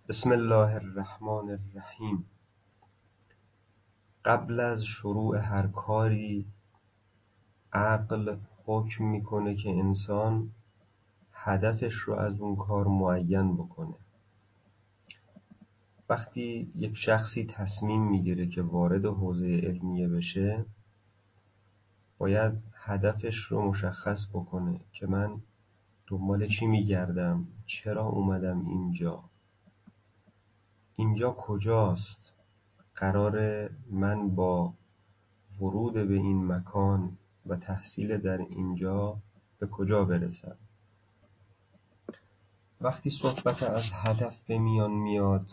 بسم الله الرحمن الرحیم. قبل از شروع هر کاری عقل حکم میکنه که انسان هدفش رو از اون کار معین بکنه. وقتی یک شخصی تصمیم میگیره که وارد حوزه علمیه بشه، باید هدفش رو مشخص بکنه که من دنبال چی میگردم، چرا اومدم اینجا کجاست، قراره من با ورود به این مکان و تحصیل در اینجا به کجا برسم. وقتی صحبت از هدف به میان میاد،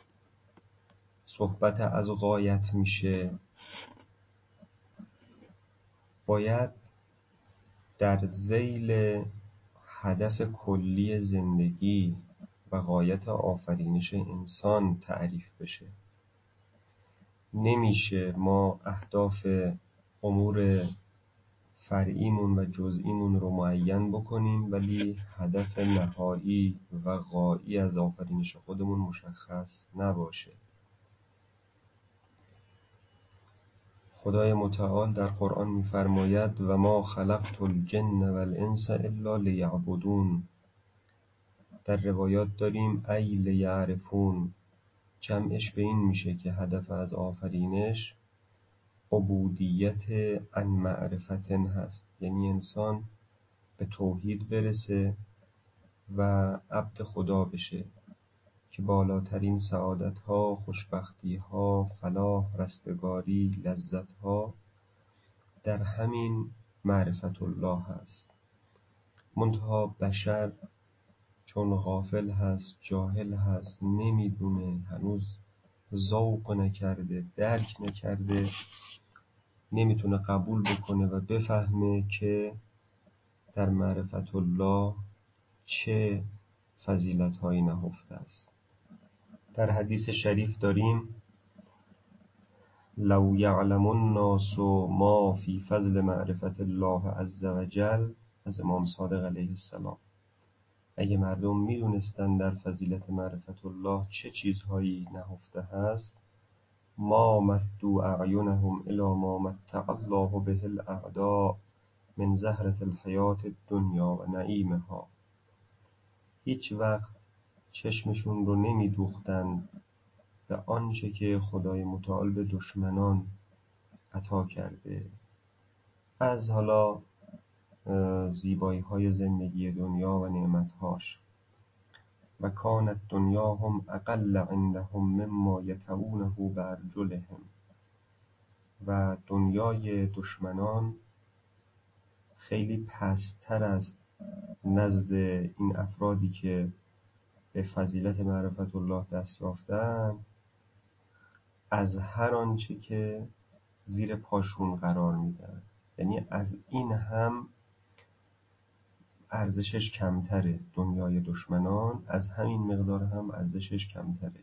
صحبت از غایت میشه، باید در ذیل هدف کلی زندگی و غایت آفرینش انسان تعریف بشه. نمیشه ما اهداف امور فرعیمون و جزئیمون رو معین بکنیم ولی هدف نهایی و غایی از آفرینش خودمون مشخص نباشه. خدای متعال در قرآن می‌فرماید و ما خلقت الجن والانس الا لیعبدون. در روایات داریم ای لیعرفون، جمعش به این میشه که هدف از آفرینش عبودیت عن معرفتن هست، یعنی انسان به توحید برسه و عبد خدا بشه که بالاترین سعادت‌ها، خوشبختی‌ها، فلاح، رستگاری، لذت‌ها در همین معرفت الله هست. منتها بشر چون غافل هست، جاهل هست، نمیدونه، هنوز ذوق نکرده، درک نکرده، نمیتونه قبول بکنه و بفهمه که در معرفت الله چه فضیلت‌هایی نهفته است. در حدیث شریف داریم لو یعلم الناس ما فی فضل معرفت الله عز وجل، از امام صادق علیه السلام، اگه مردم میدونستن در فضیلت معرفت الله چه چیزهایی نهفته هست، ما مدوا اعینهم الی ما متع الله به الاعداء من زهرة الحیاة الدنیا و نعیمها. هیچ وقت چشمشون رو نمیدوختن به آنچه که خدای متعال به دشمنان عطا کرده، از حالا زیبایی های زندگی دنیا و نعمتهاش. و کانت دنیاهم اقل عندهم مما یطؤونه بارجلهم. و دنیای دشمنان خیلی پست‌تر است نزد این افرادی که به فضیلت معرفت الله دست یافتن از هر آنچه که زیر پاشون قرار میدن، یعنی از این هم ارزشش کمتره. دنیای دشمنان از همین مقدار هم ارزشش کمتره.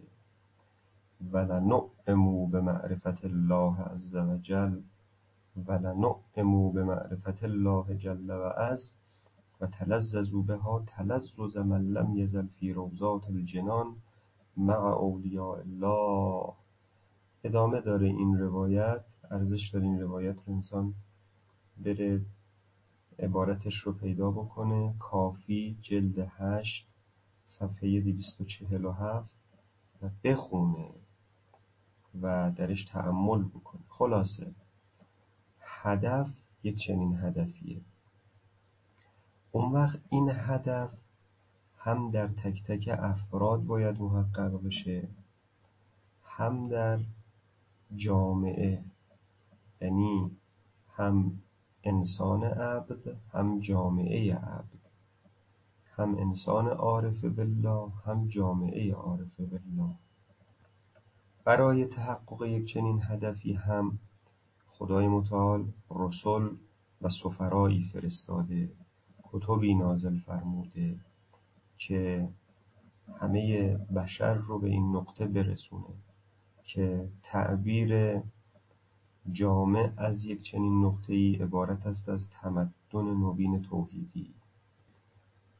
ولنعموا بمعرفت الله عز وجل ولنعموا بمعرفت الله جل و عز و تلذذوا بها تلذذ من لم یزل فی روضات الجنان مع اولیاء الله. ادامه داره این روایت، ارزش داره این روایت رو انسان بره عبارتش رو پیدا بکنه. کافی جلد 8 صفحه 247 و بخونه و درش تأمل بکنه. خلاصه هدف یک چنین هدفیه. اون وقت این هدف هم در تک تک افراد باید محقق بشه، هم در جامعه، یعنی هم انسان عبد هم جامعه عبد، هم انسان عارف بالله هم جامعه عارف بالله. برای تحقق یک چنین هدفی هم خدای متعال رسل و سفرایی فرستاده، کتبی نازل فرموده که همه بشر رو به این نقطه برسونه که تعبیر جامع از یک چنین نقطه‌ای عبارت است از تمدن نوین توحیدی.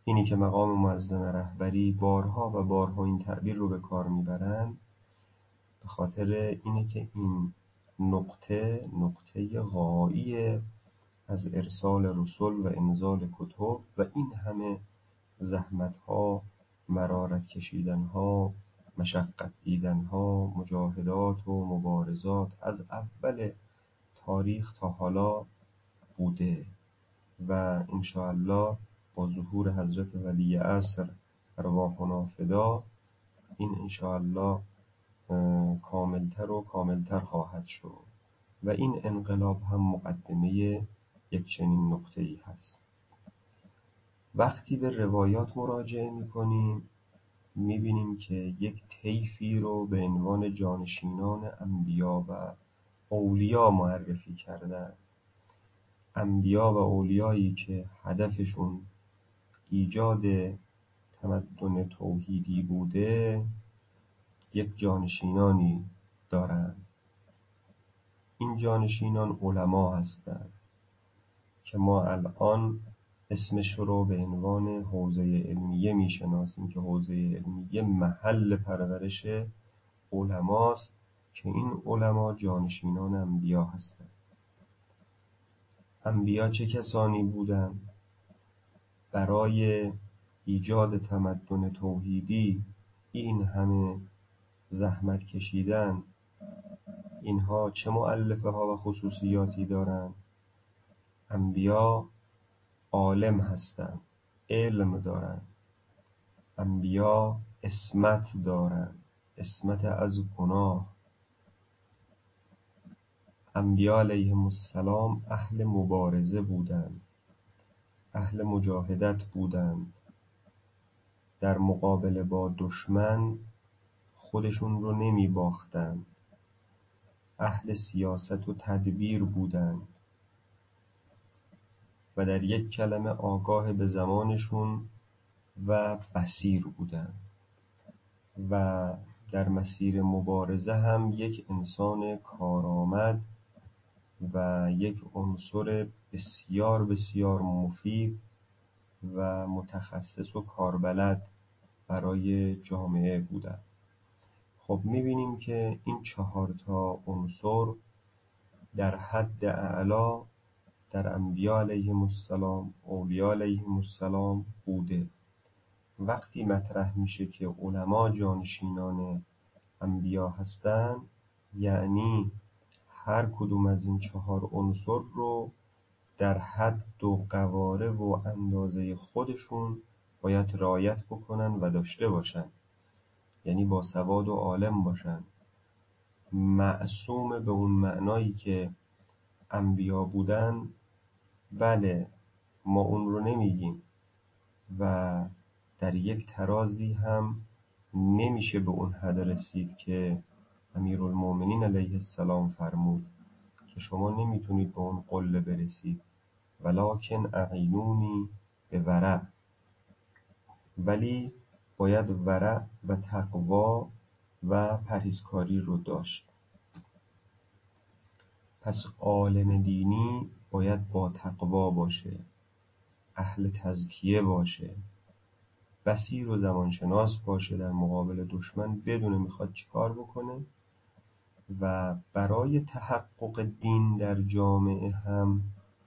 اینی که مقام معظم رهبری بارها و بارها این تعبیر رو به کار میبرن، به خاطر اینه که این نقطه غایی از ارسال رسل و انزال کتب و این همه زحمت‌ها، مرارت کشیدن‌ها، مشقت دیدن‌ها، مجاهدات و مبارزات از اول تاریخ تا حالا بوده و انشاءالله با ظهور حضرت ولی عصر ارواحنا فدا این انشاءالله کاملتر و کاملتر خواهد شد و این انقلاب هم مقدمه یک چنین نقطه‌ای هست. وقتی به روایات مراجعه می‌کنیم می‌بینیم که یک طیفی رو به عنوان جانشینان انبیا و اولیا معرفی کردن. انبیا و اولیایی که هدفشون ایجاد تمدن توحیدی بوده یک جانشینانی دارند. این جانشینان علما هستند که ما الان اسمش رو به عنوان حوزه علمیه میشناسیم که حوزه علمیه محل پرورش علماست که این علما جانشینان انبیا هستند. انبیا چه کسانی بودند؟ برای ایجاد تمدن توحیدی این همه زحمت کشیدن، اینها چه مؤلفه ها و خصوصیاتی دارند؟ انبیا عالم هستند، علم دارند. انبیا عصمت دارند، عصمت از گناه. انبیا علیهم السلام اهل مبارزه بودند، اهل مجاهدت بودند. در مقابله با دشمن خودشون رو نمی باختند. اهل سیاست و تدبیر بودند و در یک کلمه آگاه به زمانشون و بصیر بودند و در مسیر مبارزه هم یک انسان کارآمد و یک عنصر بسیار بسیار مفید و متخصص و کاربلد برای جامعه بودند. خب می‌بینیم که این 4 تا عنصر در حد اعلا در انبیا علیهم السلام، اولیا علیهم السلام بوده. وقتی مطرح میشه که علما جانشینان انبیا هستند، یعنی هر کدوم از این 4 عنصر رو در حد و قواره و اندازه خودشون باید رعایت بکنن و داشته باشن. یعنی با سواد و عالم باشن. معصوم به اون معنایی که انبیا بودن، بله ما اون رو نمیگیم و در یک ترازی هم نمیشه به اون حد رسید که امیرالمومنین علیه السلام فرمود که شما نمیتونید به اون قله برسید ولکن اعینونی به ورع، ولی باید ورع و تقوا و پرهیزکاری رو داشت. پس عالم دینی باید با تقوا باشه، اهل تزکیه باشه، بصیر و زمانشناس باشه، در مقابل دشمن بدونه میخواد چیکار بکنه و برای تحقق دین در جامعه هم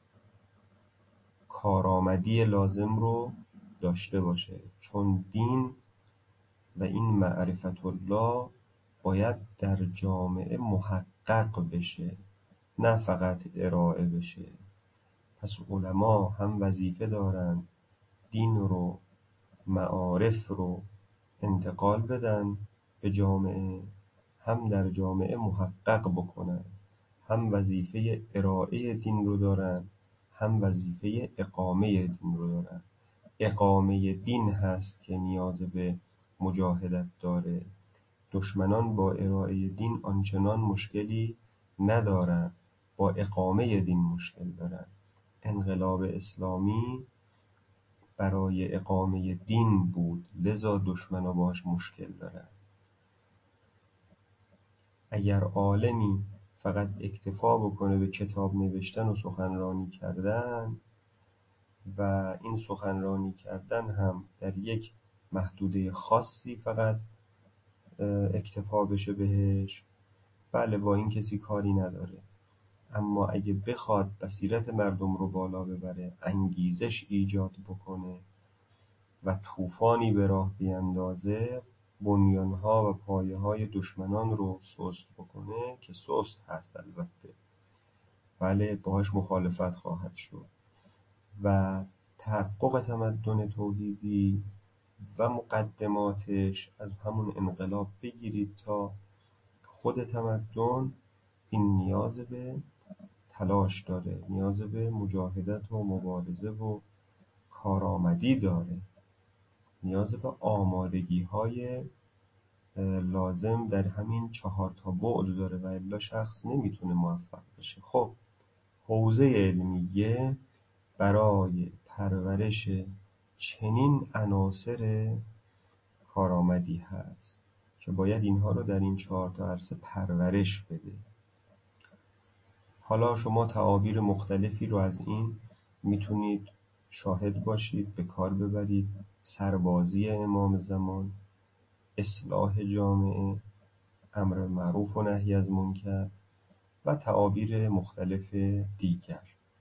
کارآمدی لازم رو داشته باشه، چون دین و این معرفت الله باید در جامعه محقق بشه، نه فقط ارائه بشه. پس علما هم وظیفه دارن دین رو، معارف رو انتقال بدن به جامعه، هم در جامعه محقق بکنن. هم وظیفه ارائه دین رو دارن، هم وظیفه اقامه دین رو دارن. اقامه دین هست که نیاز به مجاهدت داره. دشمنان با ارائه دین آنچنان مشکلی ندارن، با اقامه دین مشکل دارن. انقلاب اسلامی برای اقامه دین بود، لذا دشمنا باش مشکل دارن. اگر عالمی فقط اکتفا بکنه به کتاب نوشتن و سخنرانی کردن، و این سخنرانی کردن هم در یک محدوده خاصی فقط اکتفا بشه بهش، بله با این کسی کاری نداره. اما اگه بخواد بصیرت مردم رو بالا ببره، انگیزش ایجاد بکنه و طوفانی به راه بیندازه، بنیانها و پایه‌های دشمنان رو سست بکنه که سست هست البته، بله باهاش مخالفت خواهد شد و تحقق تمدن توحیدی و مقدماتش از همون انقلاب بگیرید تا خود تمدن، این نیاز به تلاش داره، نیاز به مجاهدت و مبارزه و کارآمدی داره، نیاز به آمادگی‌های لازم در همین 4 تا بعد داره و الا شخص نمیتونه موفق بشه. خب حوزه علمیه برای پرورش چنین عناصر کارآمدی هست که باید اینها رو در این 4 تا عرصه پرورش بده. حالا شما تعابیر مختلفی رو از این میتونید شاهد باشید، به کار ببرید: سربازی امام زمان، اصلاح جامعه، امر معروف و نهی از منکر و تعابیر مختلف دیگر.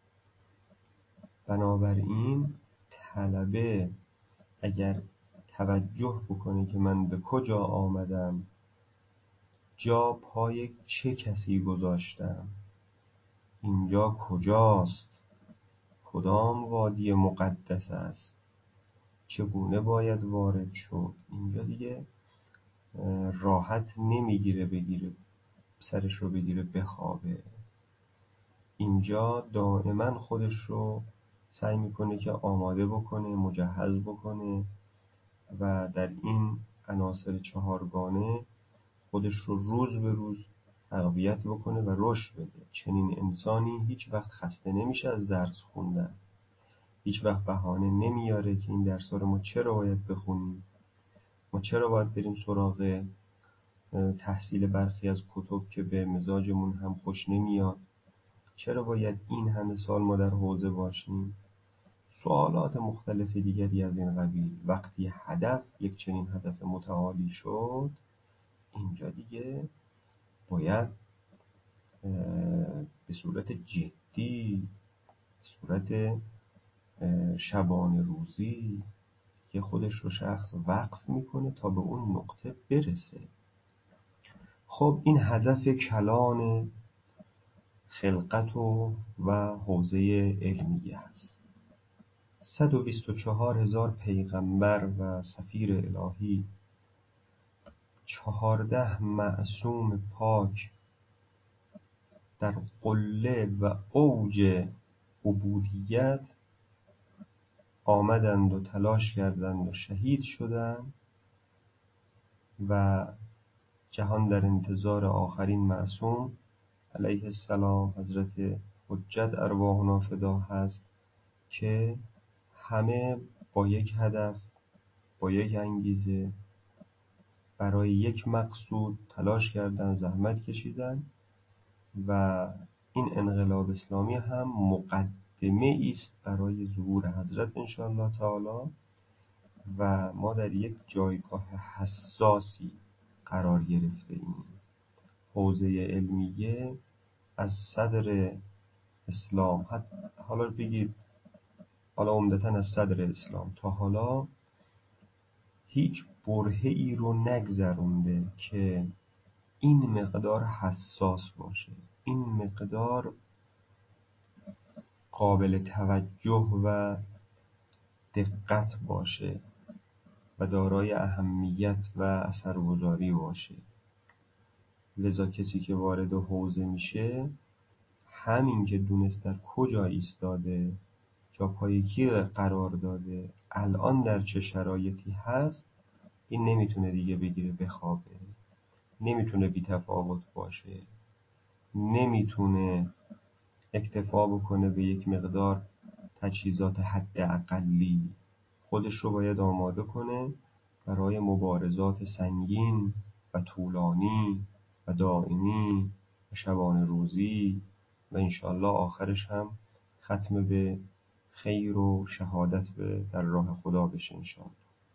بنابراین طلبه اگر توجه بکنه که من به کجا آمدم، جا پای چه کسی گذاشتم، اینجا کجاست، کدام وادی مقدس است، چگونه باید وارد شد، اینجا دیگه راحت نمیگیره بگیره سرش رو بگیره بخوابه. اینجا دائما خودش رو سعی میکنه که آماده بکنه، مجهز بکنه و در این عناصر 4گانه خودش رو روز به روز تقویت بکنه و رشد بده. چنین انسانی هیچ وقت خسته نمیشه از درس خوندن، هیچ وقت بهانه نمیاره که این درس‌ها رو ما چرا باید بخونیم، ما چرا باید بریم سراغ تحصیل برخی از کتب که به مزاجمون هم خوش نمیاد، چرا باید این همه سال ما در حوزه باشیم. سوالات مختلف دیگری از این قبیل. وقتی هدف یک چنین هدف متعالی شد، اینجا دیگه باید به صورت جدی، به صورت شبانه روزی که خودش رو شخص وقف میکنه تا به اون نقطه برسه. خب این هدف کلان خلقت و حوزه علمیه است. 124,000 پیغمبر و سفیر الهی، 14 معصوم پاک در قله و اوج عبودیت آمدند و تلاش کردند و شهید شدند و جهان در انتظار آخرین معصوم علیه السلام، حضرت حجت ارواحنا فدا هست که همه با یک هدف، با یک انگیزه، برای یک مقصود تلاش کردند، زحمت کشیدند و این انقلاب اسلامی هم مقدمه است برای ظهور حضرت انشاءالله تعالی و ما در یک جایگاه حساسی قرار گرفته ایم. حوزه علمیه از صدر اسلام، حالا بگید حالا عمدتاً از صدر اسلام تا حالا هیچ برهه‌ای رو نگذرونده که این مقدار حساس باشه، این مقدار قابل توجه و دقت باشه و دارای اهمیت و اثرگذاری باشه. لذا کسی که وارد حوزه میشه، همین که دونست در کجا ایستاده، جا پای کی قرار داده، الان در چه شرایطی هست، این نمیتونه دیگه بگیره بخوابه، نمیتونه بی‌تفاوت باشه، نمیتونه اکتفا بکنه به یک مقدار تجهیزات حداقلی. خودش رو باید آماده کنه برای مبارزات سنگین و طولانی و دائمی و شبانه روزی و انشاءالله آخرش هم ختم به خیر و شهادت در راه خدا بشه انشاءالله.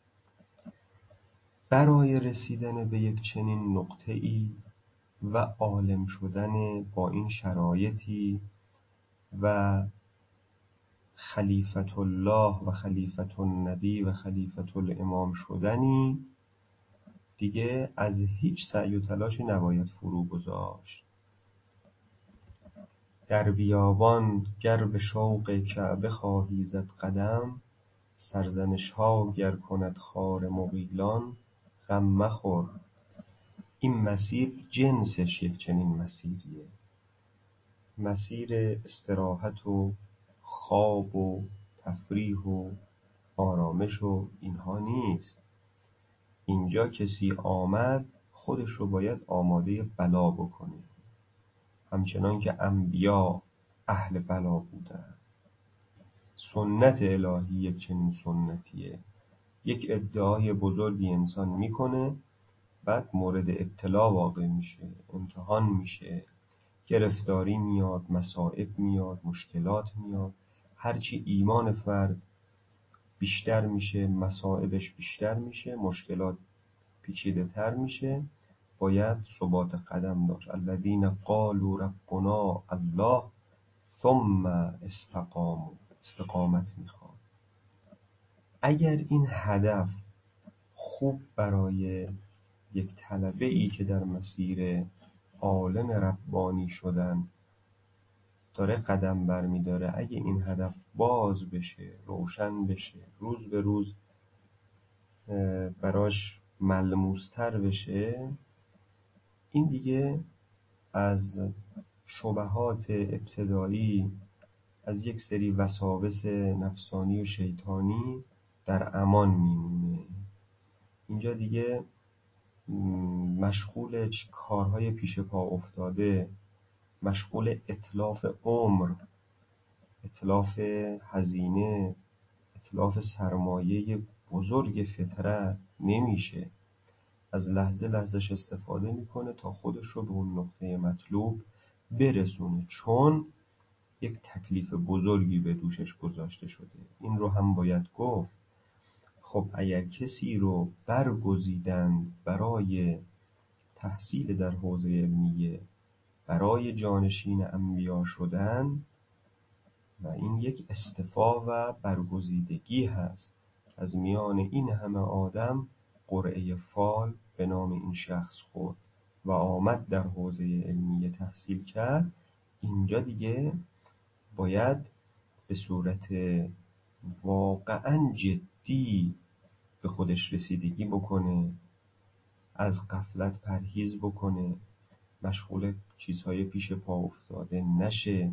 برای رسیدن به یک چنین نقطه‌ای و عالم شدن با این شرایطی و خلیفة الله و خلیفة النبی و خلیفة الامام شدنی، دیگه از هیچ سعی و تلاشی نباید فرو گذاشت. در بیابان گر به شوق کعبه خواهی زد قدم، سرزنش‌ها گر کند خار مغیلان غم مخور. این مسیر جنسش یک چنین مسیریه، مسیر استراحت و خواب و تفریح و آرامش و اینها نیست. اینجا کسی آمد خودش رو باید آماده بلا بکنه، همچنان که انبیا اهل بلا بودن. سنت الهی یک چنین سنتیه. یک ادعای بزرگی انسان میکنه، بعد مورد ابتلا واقع میشه، امتحان میشه، گرفتاری میاد، مصائب میاد، مشکلات میاد. هرچی ایمان فرد بیشتر میشه، مصائبش بیشتر میشه، مشکلات پیچیده تر میشه، باید ثبات قدم داشت. الذین قالوا ربنا الله ثم استقاموا. استقامت میخواد. اگر این هدف خوب برای یک طلبه ای که در مسیر عالم ربانی شدن داره قدم برمیداره، اگه این هدف باز بشه، روشن بشه، روز به روز براش ملموستر بشه، این دیگه از شبهات ابتدایی، از یک سری وساوس نفسانی و شیطانی در امان میمونه. اینجا دیگه مشغول کارهای پیش پا افتاده، مشغول اتلاف عمر، اتلاف هزینه، اتلاف سرمایه بزرگ فطرت نمیشه. از لحظه لحظهش استفاده میکنه تا خودش رو به اون نقطه مطلوب برسونه، چون یک تکلیف بزرگی به دوشش گذاشته شده. این رو هم باید گفت. خب اگر کسی رو برگزیدند برای تحصیل در حوزه علمیه، برای جانشین انبیا شدن، و این یک اصطفا و برگزیدگی هست، از میان این همه آدم قرعه فال به نام این شخص خورد و آمد در حوزه علمیه تحصیل کرد. اینجا دیگه باید به صورت واقعا جدی به خودش رسیدگی بکنه، از غفلت پرهیز بکنه، مشغول چیزهای پیش پا افتاده نشه.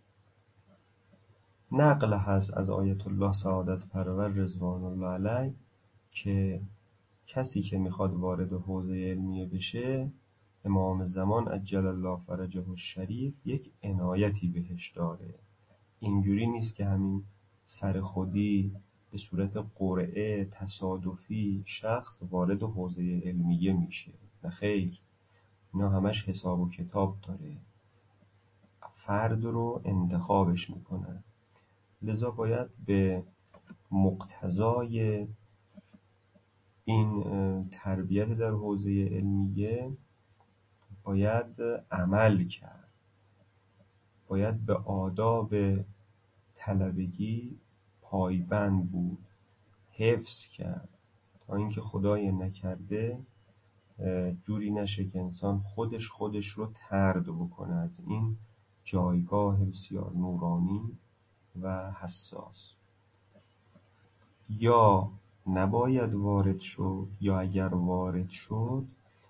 نقل هست از آیت الله سعادت پرور رضوان الله علیه که کسی که میخواد وارد حوزه علمیه بشه، امام زمان عجل الله فرجه الشریف یک عنایتی بهش داره. اینجوری نیست که همین سر خودی به صورت قرعه تصادفی شخص وارد حوزه علمیه میشه. نه خیر، اینا همش حساب و کتاب داره، فرد رو انتخابش میکنن. لذا باید به مقتضای این تربیت در حوزه علمیه باید عمل کرد، باید به آداب طلبگی پایبند بود، حفظ کرد، تا اینکه خدای نکرده جوری نشه که انسان خودش رو طرد بکنه از این جایگاه بسیار نورانی و حساس. یا نباید وارد شد، یا اگر وارد شد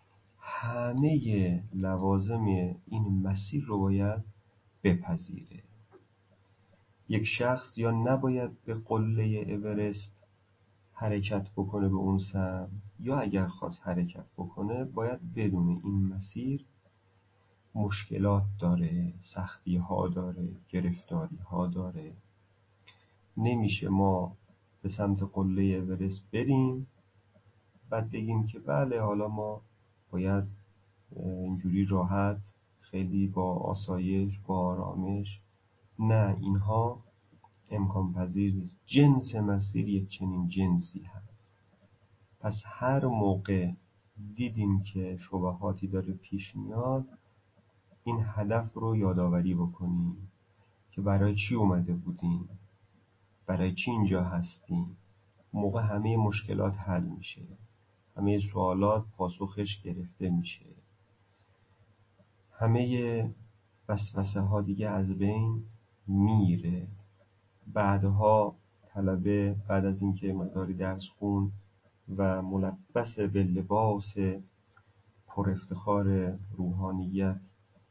همه لوازم این مسیر رو باید بپذیره. یک شخص یا نباید به قله اورست حرکت بکنه به اون سمت، یا اگر خواست حرکت بکنه باید بدونه این مسیر مشکلات داره، سختی ها داره، گرفتاری ها داره. نمیشه ما به سمت قله اورست بریم بعد بگیم که بله حالا ما باید اینجوری راحت، خیلی با آسایش، با آرامش. نه، اینها امکان پذیر نیست. جنس مسیر یک چنین جنسی هست. پس هر موقع دیدیم که شبهاتی داره پیش میاد، این هدف رو یادآوری بکنیم که برای چی اومده بودیم، برای چی اینجا هستیم. موقع همه مشکلات حل میشه، همه سوالات پاسخش گرفته میشه، همه وسوسه ها دیگه از بین میره. بعدها طلبه بعد از اینکه مقداری درس خون و ملبس به لباس پر افتخار روحانیت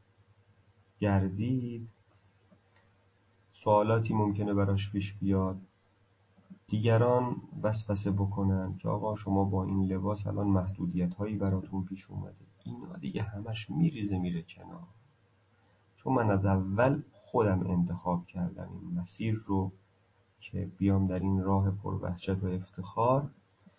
گردید، سوالاتی ممکنه براش پیش بیاد. دیگران وسوسه بکنن که آقا شما با این لباس الان محدودیت هایی براتون پیش اومده. اینا دیگه همش میریزه میره کنار، چون من از اول خودم انتخاب کردم این مسیر رو که بیام در این راه پر وحشت و افتخار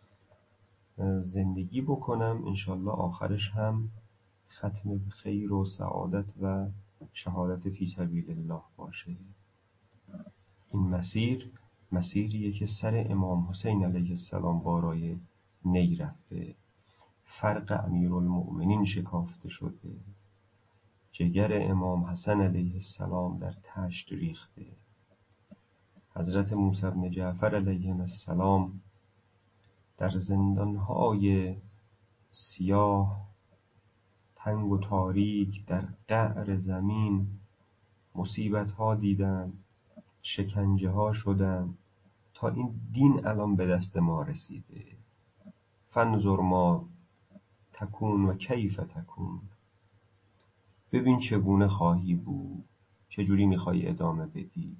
زندگی بکنم. انشالله آخرش هم ختم به خیر و سعادت و شهادت فی سبیل الله باشه. این مسیر مسیریه که سر امام حسین علیه السلام بارای نی رفته، فرق امیرالمؤمنین شکافته شده، جگر امام حسن علیه السلام در تشت ریخته، حضرت موسی بن جعفر علیه السلام در زندانهای سیاه، تنگ و تاریک، در قعر زمین مصیبت‌ها دیدن، شکنجه ها شدن تا این دین الان به دست ما رسیده. فانظر ما تکون و کیف تکون، ببین چگونه خواهی بود، چجوری میخوای ادامه بدی.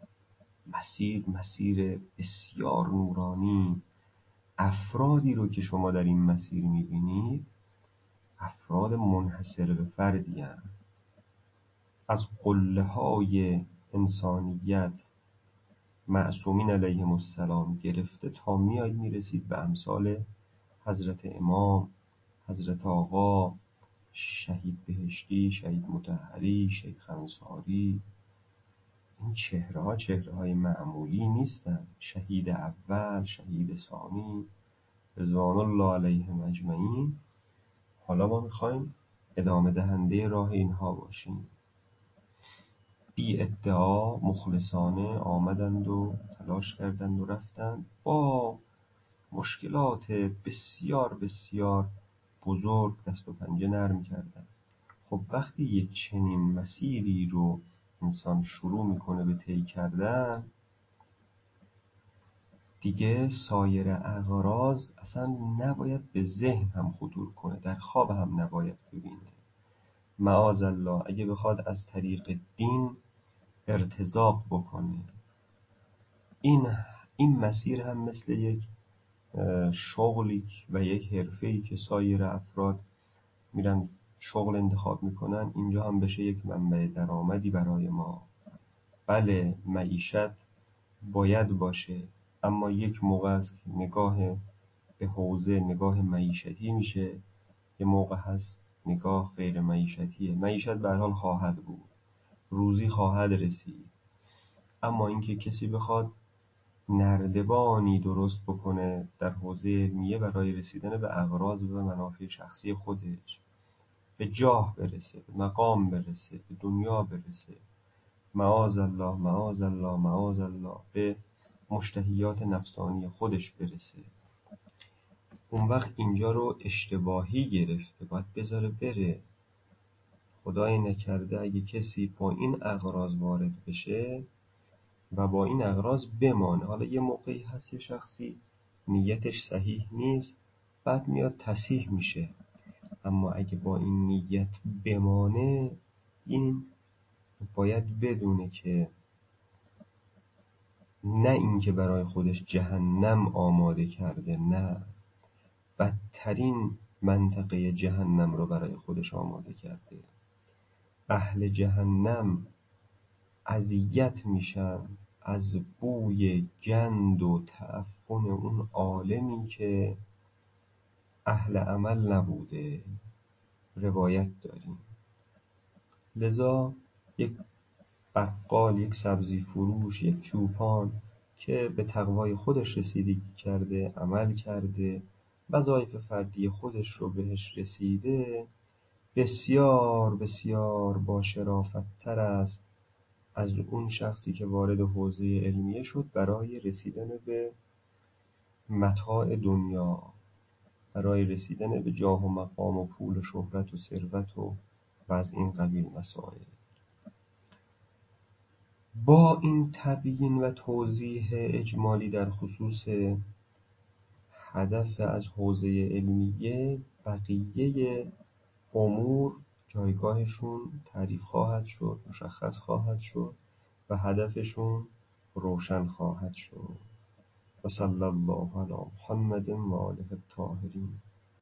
مسیر بسیار نورانی. افرادی رو که شما در این مسیر میبینید افراد منحصر به فردی هستند. از قله های انسانیت معصومین علیهم السلام گرفته تا میاید میرسید به امثال حضرت امام، حضرت آقا، شهید بهشتی، شهید مطهری، شیخ انصاری. این چهره های معمولی نیستند. شهید اول، شهید ثانی، رضوان الله علیهم اجمعین. حالا ما میخوایم ادامه دهنده راه اینها باشیم. بی ادعا مخلصانه آمدند و تلاش کردند و رفتند، با مشکلات بسیار بسیار بزرگ دست و پنجه نرم کردند. خب وقتی یک چنین مسیری رو انسان شروع میکنه به طی کردن، دیگه سایر اغراض اصلا نباید به ذهن هم خطور کنه، در خواب هم نباید ببینه. معاذالله اگه بخواد از طریق دین ارتزاق بکنه، این مسیر هم مثل یک شغلی و یک حرفه‌ای که سایر افراد میرن شغل انتخاب میکنن، اینجا هم بشه یک منبع درآمدی برای ما. بله معیشت باید باشه، اما یک موقع است که نگاه به حوزه نگاه معیشتی میشه، یه موقع هست نگاه غیر معیشتیه. معیشت به هر حال خواهد بود، روزی خواهد رسید، اما اینکه کسی بخواد نردبانی درست بکنه در حوزه علمیه برای رسیدن به اغراض و منافع شخصی خودش، به جاه برسه، به مقام برسه، به دنیا برسه، معاذالله معاذالله معاذالله به مشتهیات نفسانی خودش برسه، اون وقت اینجا رو اشتباهی گرفته، باید بذاره بره. خدای نکرده اگه کسی با این اغراض وارد بشه و با این اغراض بمانه. حالا یه موقعی هست یه شخصی نیتش صحیح نیست، بعد میاد تصحیح میشه، اما اگه با این نیت بمانه، این باید بدونه که نه اینکه برای خودش جهنم آماده کرده، نه، بدترین منطقه جهنم رو برای خودش آماده کرده. اهل جهنم اذیت میشن از بوی گند و تعفن اون عالمی که اهل عمل نبوده. روایت داریم. لذا یک بقال، یک سبزی فروش، یک چوپان که به تقوای خودش رسیدگی کرده، عمل کرده، وظایف فردی خودش رو بهش رسیده، بسیار بسیار با شرافت‌تر است از اون شخصی که وارد حوزه علمیه شد برای رسیدن به متاع دنیا، برای رسیدن به جاه و مقام و پول و شهرت و ثروت و از این قبیل مسائل. با این تبیین و توضیح اجمالی در خصوص هدف از حوزه علمیه، بقیه امور جایگاهشون تعریف خواهد شد، مشخص خواهد شد و هدفشون روشن خواهد شد. و صلی الله علی محمد و آله الطاهرین.